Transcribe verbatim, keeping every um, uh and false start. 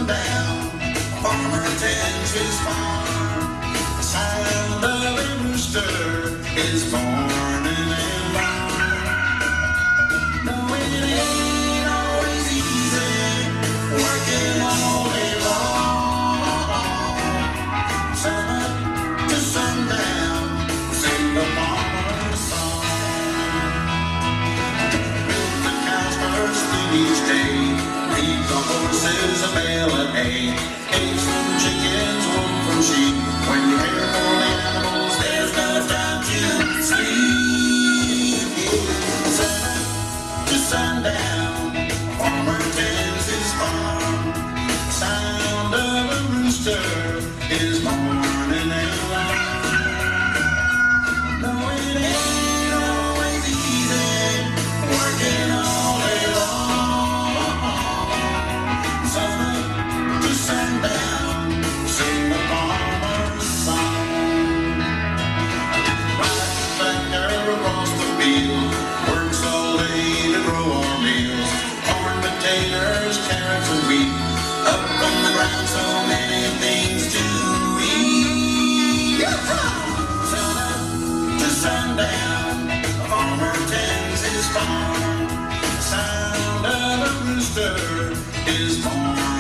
sundown, farmer tends his farm. The sound of a rooster is morning and loud. No, it ain't always easy working all day long. Sun up to sundown, sing the farmer's song. Milk the cows first thing each day, feed the horses a bale of hay, eggs from chickens, wool from sheep. When you care for the animals, there's no time to sleep. Sun up to sundown, farmer tends his farm. Sound of a rooster is morning and loud. No, it ain't always easy working all day long. Sun up to sundown, sing the farmer's song. Right back there across the field, works all day to grow our meals. Corn, potatoes, carrots, and wheat. Up from the ground, so many things to eat. Sun up to sundown, the farmer tends his farm. The sound of a rooster is morning